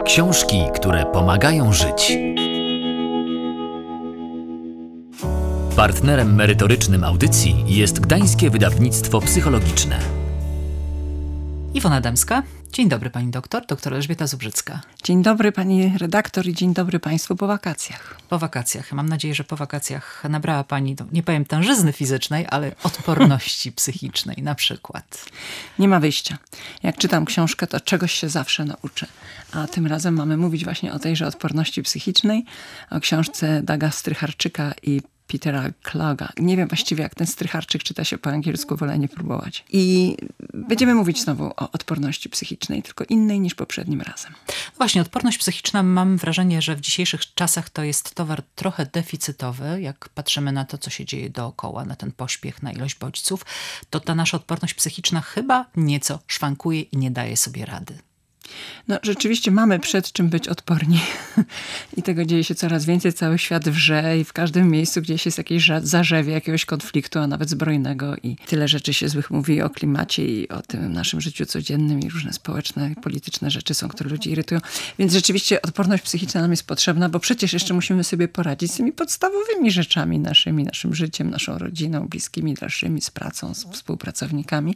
Książki, które pomagają żyć. Partnerem merytorycznym audycji jest Gdańskie Wydawnictwo Psychologiczne. Iwona Adamska. Dzień dobry pani doktor Elżbieta Zubrzycka. Dzień dobry pani redaktor i dzień dobry państwu po wakacjach. Po wakacjach. Mam nadzieję, że po wakacjach nabrała pani, nie powiem tężyzny fizycznej, ale odporności psychicznej na przykład. Nie ma wyjścia. Jak czytam książkę, to czegoś się zawsze nauczę. A tym razem mamy mówić właśnie o tejże odporności psychicznej, o książce Douga Strycharczyka i Petera Klaga. Nie wiem właściwie, jak ten Strycharczyk czyta się po angielsku, wolę nie próbować. I będziemy mówić znowu o odporności psychicznej, tylko innej niż poprzednim razem. Właśnie, odporność psychiczna, mam wrażenie, że w dzisiejszych czasach to jest towar trochę deficytowy. Jak patrzymy na to, co się dzieje dookoła, na ten pośpiech, na ilość bodźców, to ta nasza odporność psychiczna chyba nieco szwankuje i nie daje sobie rady. No rzeczywiście mamy przed czym być odporni i tego dzieje się coraz więcej, cały świat wrze i w każdym miejscu gdzieś jest jakieś zarzewie jakiegoś konfliktu, a nawet zbrojnego i tyle rzeczy się złych mówi o klimacie i o tym naszym życiu codziennym i różne społeczne i polityczne rzeczy są, które ludzi irytują. Więc rzeczywiście odporność psychiczna nam jest potrzebna, bo przecież jeszcze musimy sobie poradzić z tymi podstawowymi rzeczami naszymi, naszym życiem, naszą rodziną, bliskimi, dalszymi, z pracą, z współpracownikami.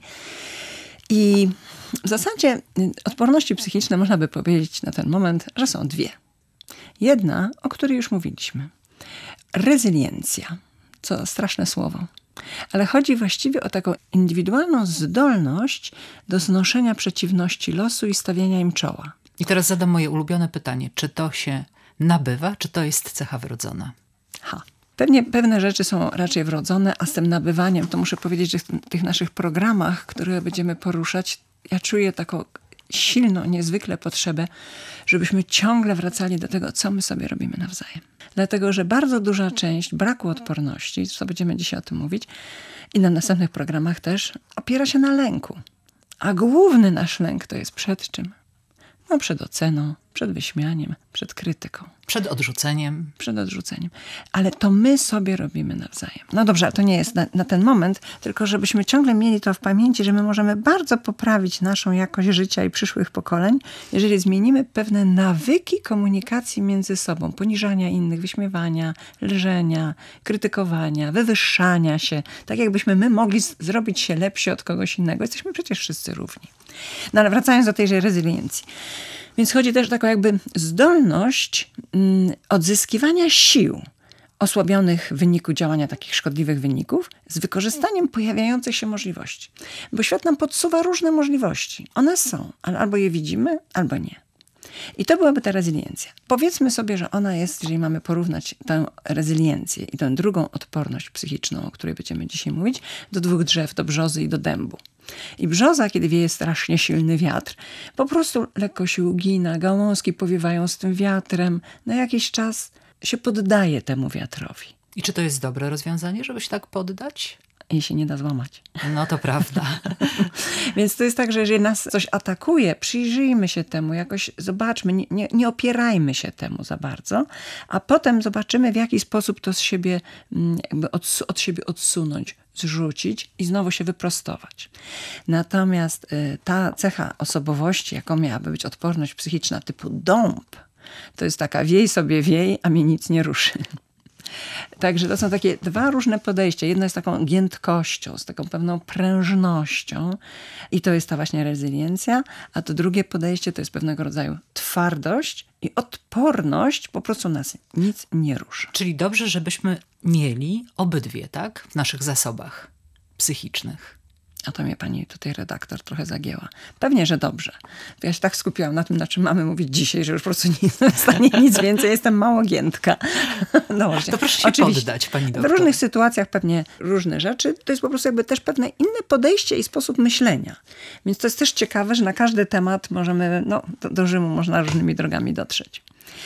I w zasadzie odporności psychiczne można by powiedzieć na ten moment, że są dwie. Jedna, o której już mówiliśmy. Rezyliencja. Co straszne słowo. Ale chodzi właściwie o taką indywidualną zdolność do znoszenia przeciwności losu i stawiania im czoła. I teraz zadam moje ulubione pytanie. Czy to się nabywa, czy to jest cecha wrodzona? Pewne rzeczy są raczej wrodzone, a z tym nabywaniem, to muszę powiedzieć, że w tych naszych programach, które będziemy poruszać, ja czuję taką silną, niezwykle potrzebę, żebyśmy ciągle wracali do tego, co my sobie robimy nawzajem. Dlatego, że bardzo duża część braku odporności, co będziemy dzisiaj o tym mówić, i na następnych programach też, opiera się na lęku. A główny nasz lęk to jest przed czym? No przed oceną, przed wyśmianiem, przed krytyką. Przed odrzuceniem. Przed odrzuceniem. Ale to my sobie robimy nawzajem. No dobrze, ale to nie jest na ten moment, tylko żebyśmy ciągle mieli to w pamięci, że my możemy bardzo poprawić naszą jakość życia i przyszłych pokoleń, jeżeli zmienimy pewne nawyki komunikacji między sobą. Poniżania innych, wyśmiewania, lżenia, krytykowania, wywyższania się. Tak jakbyśmy my mogli zrobić się lepsi od kogoś innego. Jesteśmy przecież wszyscy równi. No ale wracając do tejże rezyliencji. Więc chodzi też o taką jakby zdolność odzyskiwania sił osłabionych w wyniku działania takich szkodliwych wyników z wykorzystaniem pojawiających się możliwości. Bo świat nam podsuwa różne możliwości. One są, ale albo je widzimy, albo nie. I to byłaby ta rezyliencja. Powiedzmy sobie, że ona jest, jeżeli mamy porównać tę rezyliencję i tę drugą odporność psychiczną, o której będziemy dzisiaj mówić, do dwóch drzew, do brzozy i do dębu. I brzoza, kiedy wieje strasznie silny wiatr, po prostu lekko się ugina, gałązki powiewają z tym wiatrem, na jakiś czas się poddaje temu wiatrowi. I czy to jest dobre rozwiązanie, żeby się tak poddać? I się nie da złamać. No to prawda. Więc to jest tak, że jeżeli nas coś atakuje, przyjrzyjmy się temu, jakoś zobaczmy, nie opierajmy się temu za bardzo, a potem zobaczymy, w jaki sposób to z siebie, jakby od siebie odsunąć, zrzucić i znowu się wyprostować. Natomiast ta cecha osobowości, jaką miałaby być odporność psychiczna typu dąb, to jest taka wiej sobie wiej, a mnie nic nie ruszy. Także to są takie dwa różne podejścia. Jedno jest taką giętkością, z taką pewną prężnością i to jest ta właśnie rezyliencja, a to drugie podejście to jest pewnego rodzaju twardość i odporność, po prostu nas nic nie rusza. Czyli dobrze, żebyśmy mieli obydwie, tak? W naszych zasobach psychicznych. A to mnie pani tutaj redaktor trochę zagięła. Pewnie, że dobrze. Ja się tak skupiłam na tym, na czym mamy mówić dzisiaj, że już po prostu nie jestem w stanie nic więcej. Jestem mało giętka. No właśnie. To proszę się poddać, pani doktor. W różnych sytuacjach pewnie różne rzeczy. To jest po prostu jakby też pewne inne podejście i sposób myślenia. Więc to jest też ciekawe, że na każdy temat możemy, do Rzymu można różnymi drogami dotrzeć.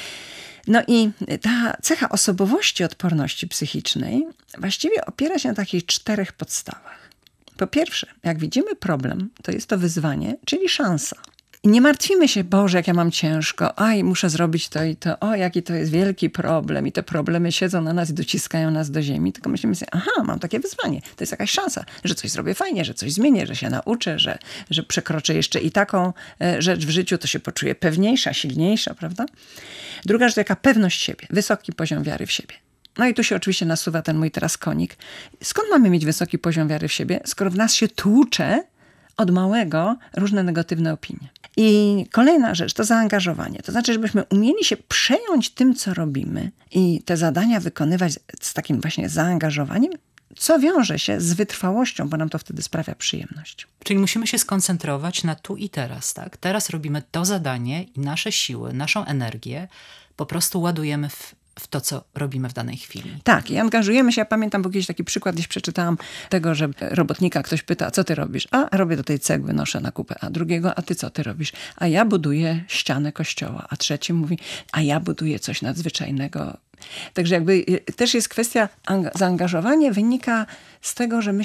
No i ta cecha osobowości odporności psychicznej właściwie opiera się na takich 4 podstawach. Po pierwsze, jak widzimy problem, to jest to wyzwanie, czyli szansa. I nie martwimy się, Boże, jak ja mam ciężko, aj, muszę zrobić to i to, o, jaki to jest wielki problem i te problemy siedzą na nas i dociskają nas do ziemi, tylko myślimy sobie, aha, mam takie wyzwanie, to jest jakaś szansa, że coś zrobię fajnie, że coś zmienię, że się nauczę, że przekroczę jeszcze i taką rzecz w życiu, to się poczuję pewniejsza, silniejsza, prawda? Druga rzecz to taka pewność siebie, wysoki poziom wiary w siebie. No i tu się oczywiście nasuwa ten mój teraz konik. Skąd mamy mieć wysoki poziom wiary w siebie, skoro w nas się tłucze od małego różne negatywne opinie? I kolejna rzecz to zaangażowanie. To znaczy, żebyśmy umieli się przejąć tym, co robimy i te zadania wykonywać z takim właśnie zaangażowaniem, co wiąże się z wytrwałością, bo nam to wtedy sprawia przyjemność. Czyli musimy się skoncentrować na tu i teraz, tak? Teraz robimy to zadanie i nasze siły, naszą energię po prostu ładujemy w to, co robimy w danej chwili. Tak, i angażujemy się. Ja pamiętam, bo kiedyś taki przykład gdzieś przeczytałam tego, że robotnika ktoś pyta, a co ty robisz? A robię do tej cegły, noszę na kupę. A drugiego, a ty co ty robisz? A ja buduję ścianę kościoła. A trzeci mówi, a ja buduję coś nadzwyczajnego. Także jakby też jest kwestia, zaangażowanie wynika z tego, że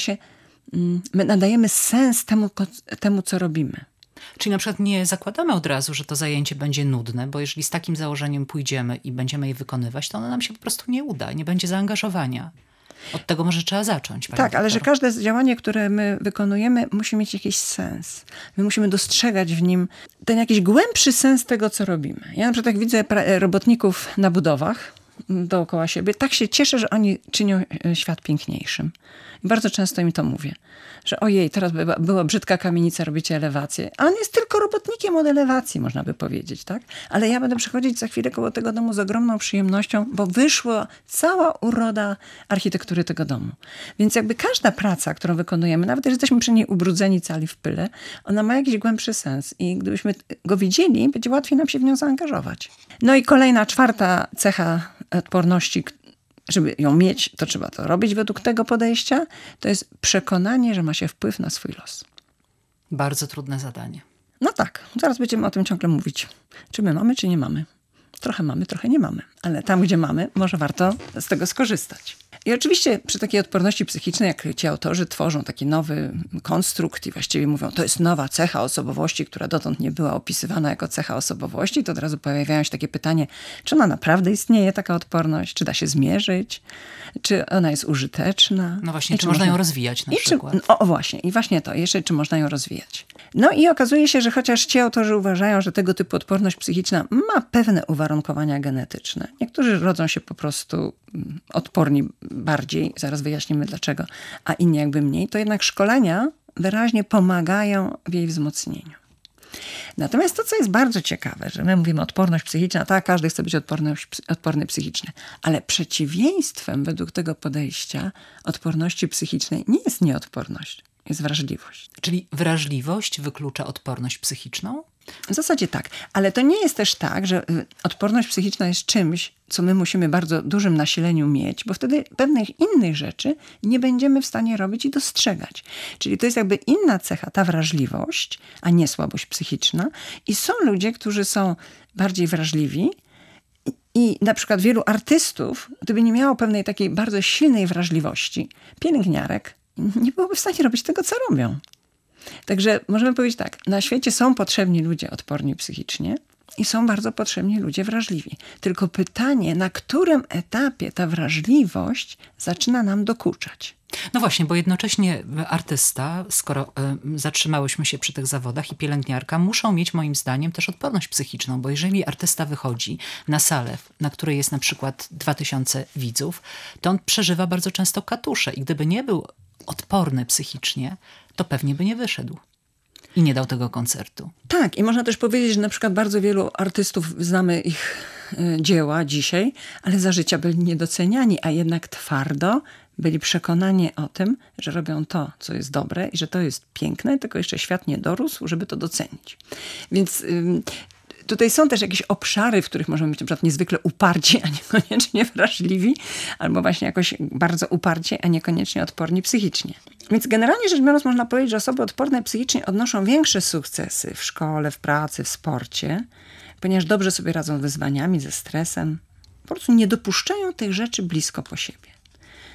my nadajemy sens temu, co robimy. Czyli na przykład nie zakładamy od razu, że to zajęcie będzie nudne, bo jeżeli z takim założeniem pójdziemy i będziemy je wykonywać, to ono nam się po prostu nie uda, nie będzie zaangażowania. Od tego może trzeba zacząć. Tak, ale że każde działanie, które my wykonujemy, musi mieć jakiś sens. My musimy dostrzegać w nim ten jakiś głębszy sens tego, co robimy. Ja na przykład jak widzę robotników na budowach dookoła siebie, tak się cieszę, że oni czynią świat piękniejszym. I bardzo często im to mówię, że ojej, teraz była brzydka kamienica, robicie elewację. A on jest tylko robotnikiem od elewacji, można by powiedzieć, tak? Ale ja będę przechodzić za chwilę koło tego domu z ogromną przyjemnością, bo wyszła cała uroda architektury tego domu. Więc jakby każda praca, którą wykonujemy, nawet jeżeli jesteśmy przy niej ubrudzeni cali w pyle, ona ma jakiś głębszy sens. I gdybyśmy go widzieli, będzie łatwiej nam się w nią zaangażować. No i kolejna, czwarta cecha odporności, żeby ją mieć, to trzeba to robić według tego podejścia, to jest przekonanie, że ma się wpływ na swój los. Bardzo trudne zadanie. No tak, zaraz będziemy o tym ciągle mówić. Czy my mamy, czy nie mamy. Trochę mamy, trochę nie mamy. Ale tam, gdzie mamy, może warto z tego skorzystać. I oczywiście przy takiej odporności psychicznej, jak ci autorzy tworzą taki nowy konstrukt i właściwie mówią, to jest nowa cecha osobowości, która dotąd nie była opisywana jako cecha osobowości, to od razu pojawiają się takie pytanie, czy ona naprawdę istnieje, taka odporność? Czy da się zmierzyć? Czy ona jest użyteczna? No właśnie, czy można ją rozwijać na przykład? Właśnie. I właśnie to. Jeszcze czy można ją rozwijać. No i okazuje się, że chociaż ci autorzy uważają, że tego typu odporność psychiczna ma pewne uwarunkowania genetyczne. Niektórzy rodzą się po prostu odporni bardziej, zaraz wyjaśnimy dlaczego, a inni jakby mniej, to jednak szkolenia wyraźnie pomagają w jej wzmocnieniu. Natomiast to, co jest bardzo ciekawe, że my mówimy odporność psychiczna, tak, każdy chce być odporny psychicznie, ale przeciwieństwem według tego podejścia odporności psychicznej nie jest nieodporność, jest wrażliwość. Czyli wrażliwość wyklucza odporność psychiczną? W zasadzie tak, ale to nie jest też tak, że odporność psychiczna jest czymś, co my musimy w bardzo dużym nasileniu mieć, bo wtedy pewnych innych rzeczy nie będziemy w stanie robić i dostrzegać. Czyli to jest jakby inna cecha, ta wrażliwość, a nie słabość psychiczna. I są ludzie, którzy są bardziej wrażliwi i na przykład wielu artystów, gdyby nie miało pewnej takiej bardzo silnej wrażliwości, pielęgniarek, nie byłoby w stanie robić tego, co robią. Także możemy powiedzieć tak, na świecie są potrzebni ludzie odporni psychicznie i są bardzo potrzebni ludzie wrażliwi. Tylko pytanie, na którym etapie ta wrażliwość zaczyna nam dokuczać. No właśnie, bo jednocześnie artysta, skoro zatrzymałyśmy się przy tych zawodach i pielęgniarka, muszą mieć moim zdaniem też odporność psychiczną, bo jeżeli artysta wychodzi na salę, na której jest na przykład 2000 widzów, to on przeżywa bardzo często katusze i gdyby nie był odporny psychicznie, to pewnie by nie wyszedł i nie dał tego koncertu. Tak, i można też powiedzieć, że na przykład bardzo wielu artystów, znamy ich dzieła dzisiaj, ale za życia byli niedoceniani, a jednak twardo byli przekonani o tym, że robią to, co jest dobre i że to jest piękne, tylko jeszcze świat nie dorósł, żeby to docenić. Więc tutaj są też jakieś obszary, w których możemy być na przykład niezwykle uparci, a niekoniecznie wrażliwi, albo właśnie jakoś bardzo uparci, a niekoniecznie odporni psychicznie. Więc generalnie rzecz biorąc można powiedzieć, że osoby odporne psychicznie odnoszą większe sukcesy w szkole, w pracy, w sporcie, ponieważ dobrze sobie radzą z wyzwaniami, ze stresem. Po prostu nie dopuszczają tych rzeczy blisko po siebie.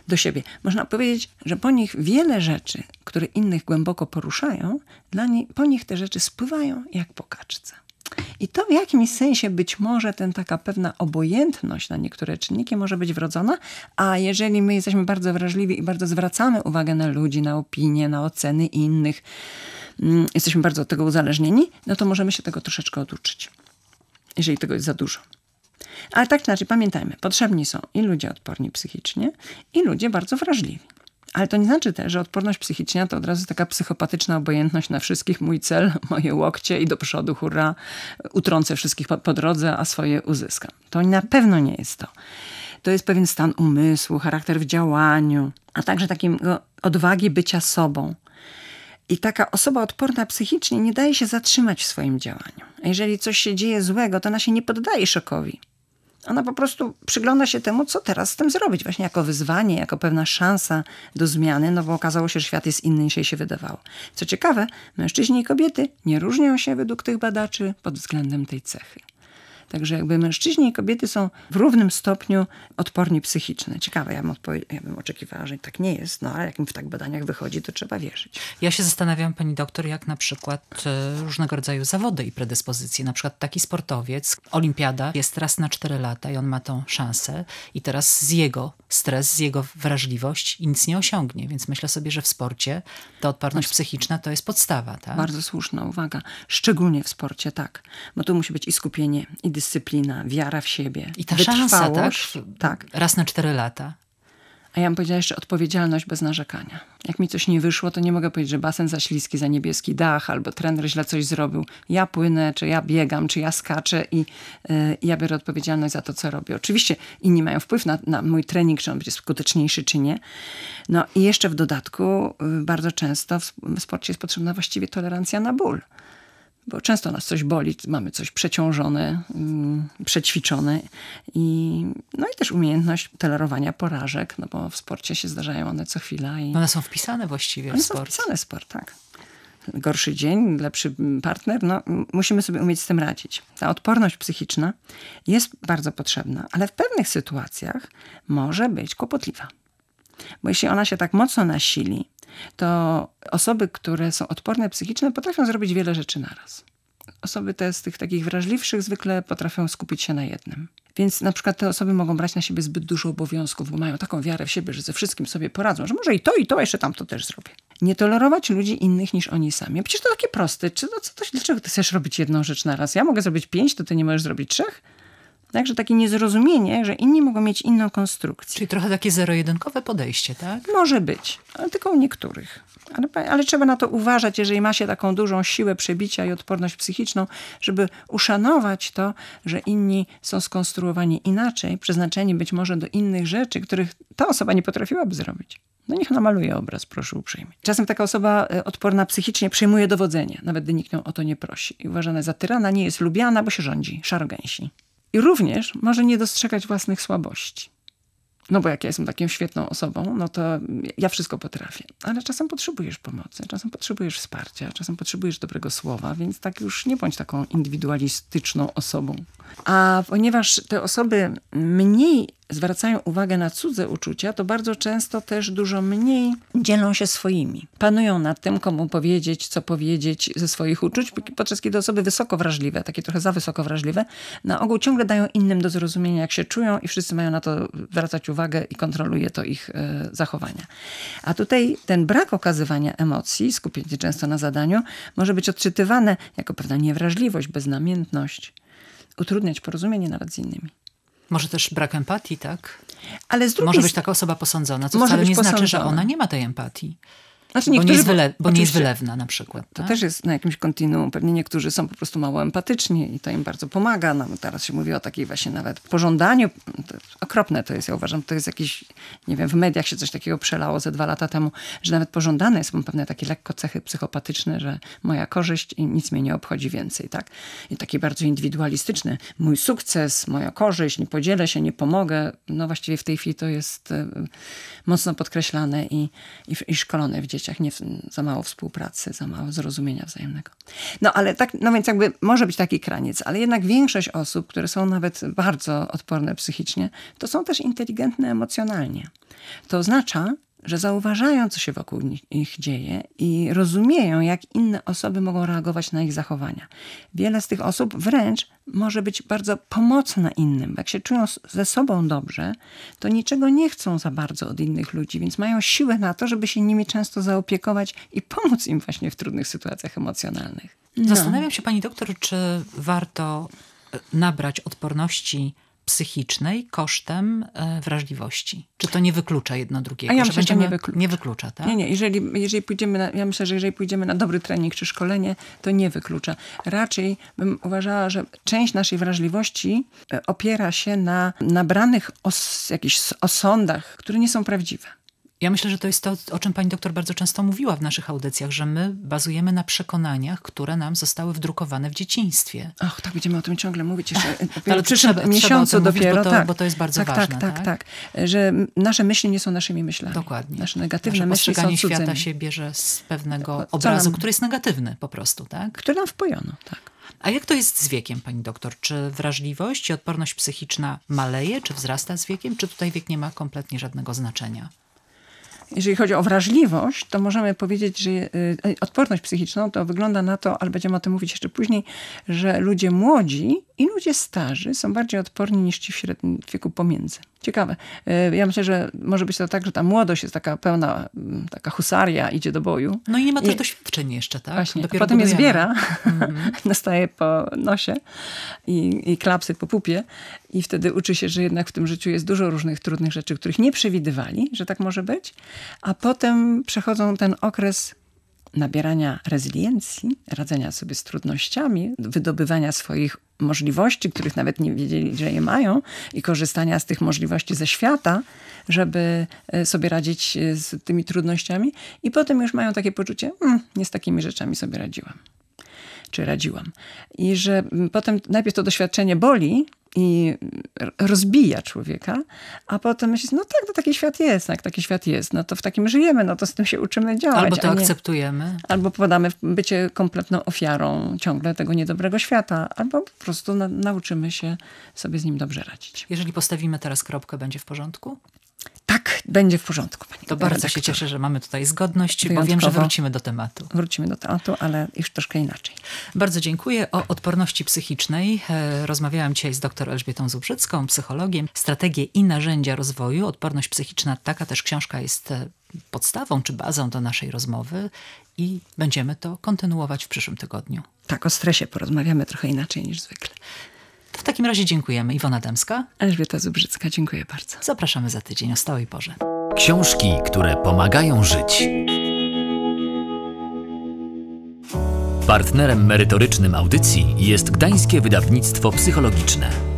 do siebie. Można powiedzieć, że po nich wiele rzeczy, które innych głęboko poruszają, po nich te rzeczy spływają jak po kaczce. I to w jakimś sensie być może taka pewna obojętność na niektóre czynniki może być wrodzona, a jeżeli my jesteśmy bardzo wrażliwi i bardzo zwracamy uwagę na ludzi, na opinie, na oceny innych, jesteśmy bardzo od tego uzależnieni, no to możemy się tego troszeczkę oduczyć, jeżeli tego jest za dużo. Ale tak czy inaczej, pamiętajmy, potrzebni są i ludzie odporni psychicznie, i ludzie bardzo wrażliwi. Ale to nie znaczy też, że odporność psychiczna to od razu taka psychopatyczna obojętność na wszystkich. Mój cel, moje łokcie i do przodu, hurra, utrącę wszystkich po drodze, a swoje uzyskam. To na pewno nie jest to. To jest pewien stan umysłu, charakter w działaniu, a także takiego odwagi bycia sobą. I taka osoba odporna psychicznie nie daje się zatrzymać w swoim działaniu. A jeżeli coś się dzieje złego, to ona się nie poddaje szokowi. Ona po prostu przygląda się temu, co teraz z tym zrobić. Właśnie jako wyzwanie, jako pewna szansa do zmiany, no bo okazało się, że świat jest inny niż jej się wydawało. Co ciekawe, mężczyźni i kobiety nie różnią się według tych badaczy pod względem tej cechy. Także jakby mężczyźni i kobiety są w równym stopniu odporni psychicznie. Ciekawe, ja bym oczekiwała, że tak nie jest, no ale jak w tak badaniach wychodzi, to trzeba wierzyć. Ja się zastanawiam, pani doktor, jak na przykład różnego rodzaju zawody i predyspozycje. Na przykład taki sportowiec, olimpiada jest raz na 4 lata i on ma tą szansę i teraz z jego stres, z jego wrażliwość nic nie osiągnie. Więc myślę sobie, że w sporcie ta odporność psychiczna to jest podstawa. Tak? Bardzo słuszna uwaga. Szczególnie w sporcie, tak. Bo tu musi być i skupienie, i dyscyplina, wiara w siebie, i ta szansa, tak? Raz na 4 lata. A ja bym powiedziała jeszcze odpowiedzialność bez narzekania. Jak mi coś nie wyszło, to nie mogę powiedzieć, że basen za śliski, za niebieski dach, albo trener źle coś zrobił. Ja płynę, czy ja biegam, czy ja skaczę i ja biorę odpowiedzialność za to, co robię. Oczywiście inni mają wpływ na mój trening, czy on będzie skuteczniejszy, czy nie. No i jeszcze w dodatku bardzo często w sporcie jest potrzebna właściwie tolerancja na ból. Bo często nas coś boli, mamy coś przeciążone, przećwiczone i też umiejętność tolerowania porażek, no bo w sporcie się zdarzają one co chwila. I one są wpisane właściwie w sport. One są wpisane w sport, tak. Gorszy dzień, lepszy partner, musimy sobie umieć z tym radzić. Ta odporność psychiczna jest bardzo potrzebna, ale w pewnych sytuacjach może być kłopotliwa. Bo jeśli ona się tak mocno nasili, to osoby, które są odporne psychicznie, potrafią zrobić wiele rzeczy naraz. Osoby te z tych takich wrażliwszych zwykle potrafią skupić się na jednym. Więc na przykład te osoby mogą brać na siebie zbyt dużo obowiązków, bo mają taką wiarę w siebie, że ze wszystkim sobie poradzą, że może i to, a jeszcze tamto też zrobię. Nie tolerować ludzi innych niż oni sami. Przecież to takie proste. Dlaczego ty chcesz robić jedną rzecz naraz? Ja mogę zrobić 5, to ty nie możesz zrobić 3? Także takie niezrozumienie, że inni mogą mieć inną konstrukcję. Czyli trochę takie zero-jedynkowe podejście, tak? Może być, ale tylko u niektórych. Ale trzeba na to uważać, jeżeli ma się taką dużą siłę przebicia i odporność psychiczną, żeby uszanować to, że inni są skonstruowani inaczej, przeznaczeni być może do innych rzeczy, których ta osoba nie potrafiłaby zrobić. No niech namaluje obraz, proszę uprzejmie. Czasem taka osoba odporna psychicznie przejmuje dowodzenie, nawet gdy nikt ją o to nie prosi. I uważana za tyrana, nie jest lubiana, bo się rządzi, szarogęsi. I również może nie dostrzegać własnych słabości. No bo jak ja jestem taką świetną osobą, no to ja wszystko potrafię. Ale czasem potrzebujesz pomocy, czasem potrzebujesz wsparcia, czasem potrzebujesz dobrego słowa, więc tak już nie bądź taką indywidualistyczną osobą. A ponieważ te osoby mniej zwracają uwagę na cudze uczucia, to bardzo często też dużo mniej dzielą się swoimi. Panują nad tym, komu powiedzieć, co powiedzieć ze swoich uczuć, podczas kiedy osoby wysoko wrażliwe, takie trochę za wysoko wrażliwe, na ogół ciągle dają innym do zrozumienia, jak się czują i wszyscy mają na to zwracać uwagę i kontroluje to ich zachowania. A tutaj ten brak okazywania emocji, skupienie często na zadaniu, może być odczytywane jako pewna niewrażliwość, beznamiętność, utrudniać porozumienie nawet z innymi. Może też brak empatii, tak? Ale z drugiej może być taka osoba posądzona, co wcale nie znaczy, że ona nie ma tej empatii. Znaczy bo nie jest wylewna na przykład. To też jest na jakimś kontinuum. Pewnie niektórzy są po prostu mało empatyczni i to im bardzo pomaga. No, teraz się mówi o takiej właśnie nawet pożądaniu. Okropne to jest, ja uważam, to jest jakieś, nie wiem, w mediach się coś takiego przelało ze 2 lata temu, że nawet pożądane są pewne takie lekko cechy psychopatyczne, że moja korzyść i nic mnie nie obchodzi więcej, tak? I takie bardzo indywidualistyczne. Mój sukces, moja korzyść, nie podzielę się, nie pomogę. No właściwie w tej chwili to jest mocno podkreślane i szkolone w dzieciach. dzieciach, nie za mało współpracy, za mało zrozumienia wzajemnego. No ale tak, no więc jakby może być taki kraniec, ale jednak większość osób, które są nawet bardzo odporne psychicznie, to są też inteligentne emocjonalnie. To oznacza, że zauważają, co się wokół nich dzieje i rozumieją, jak inne osoby mogą reagować na ich zachowania. Wiele z tych osób wręcz może być bardzo pomocna innym. Jak się czują ze sobą dobrze, to niczego nie chcą za bardzo od innych ludzi, więc mają siłę na to, żeby się nimi często zaopiekować i pomóc im właśnie w trudnych sytuacjach emocjonalnych. No. Zastanawiam się, pani doktor, czy warto nabrać odporności psychicznej kosztem wrażliwości. Czy to nie wyklucza jedno drugiego? A ja myślę, że nie wyklucza, tak? Nie. Jeżeli pójdziemy ja myślę, że jeżeli pójdziemy na dobry trening czy szkolenie, to nie wyklucza. Raczej bym uważała, że część naszej wrażliwości opiera się na nabranych jakichś osądach, które nie są prawdziwe. Ja myślę, że to jest to, o czym pani doktor bardzo często mówiła w naszych audycjach, że my bazujemy na przekonaniach, które nam zostały wdrukowane w dzieciństwie. Ach, tak będziemy o tym ciągle mówić jeszcze ale w przyszłym miesiącu dopiero. Mówić, bo to jest bardzo ważne. Tak. Że nasze myśli nie są naszymi myślami. Dokładnie. Nasze negatywne myśli są postrzeganie cudzymi. świata się bierze z pewnego obrazu, który jest negatywny po prostu, tak? Który nam wpojono, tak. A jak to jest z wiekiem, pani doktor? Czy wrażliwość i odporność psychiczna maleje, czy wzrasta z wiekiem, czy tutaj wiek nie ma kompletnie żadnego znaczenia? Jeżeli chodzi o wrażliwość, to możemy powiedzieć, że odporność psychiczną to wygląda na to, ale będziemy o tym mówić jeszcze później, że ludzie młodzi i ludzie starzy są bardziej odporni niż ci w średnim wieku pomiędzy. Ciekawe. Ja myślę, że może być to tak, że ta młodość jest taka pełna, taka husaria, idzie do boju. No i nie ma też doświadczeń jeszcze, tak? Właśnie. Dopiero potem je budujemy. zbiera, nastaje po nosie i klapsy po pupie i wtedy uczy się, że jednak w tym życiu jest dużo różnych trudnych rzeczy, których nie przewidywali, że tak może być, a potem przechodzą ten okres nabierania rezyliencji, radzenia sobie z trudnościami, wydobywania swoich możliwości, których nawet nie wiedzieli, że je mają i korzystania z tych możliwości ze świata, żeby sobie radzić z tymi trudnościami i potem już mają takie poczucie, nie z takimi rzeczami sobie radziłam. Czy radziłam. I że potem najpierw to doświadczenie boli i rozbija człowieka, a potem myślisz, no tak, no taki świat jest, jak taki świat jest, no to w takim żyjemy, no to z tym się uczymy działać. Albo to akceptujemy. Albo podamy w bycie kompletną ofiarą ciągle tego niedobrego świata, albo po prostu nauczymy się sobie z nim dobrze radzić. Jeżeli postawimy teraz kropkę, będzie w porządku? Tak, będzie w porządku. To bardzo się cieszę, że mamy tutaj zgodność, Wyjątkowo. bo wiem, że wrócimy do tematu. Wrócimy do tematu, ale już troszkę inaczej. Bardzo dziękuję. O odporności psychicznej rozmawiałam dzisiaj z dr Elżbietą Zubrzycką, psychologiem. Strategie i narzędzia rozwoju. Odporność psychiczna, taka też książka jest podstawą czy bazą do naszej rozmowy i będziemy to kontynuować w przyszłym tygodniu. Tak, o stresie porozmawiamy trochę inaczej niż zwykle. W takim razie dziękujemy. Iwona Dębska. Elżbieta Zubrzycka, dziękuję bardzo. Zapraszamy za tydzień o stałej porze. Książki, które pomagają żyć. Partnerem merytorycznym audycji jest Gdańskie Wydawnictwo Psychologiczne.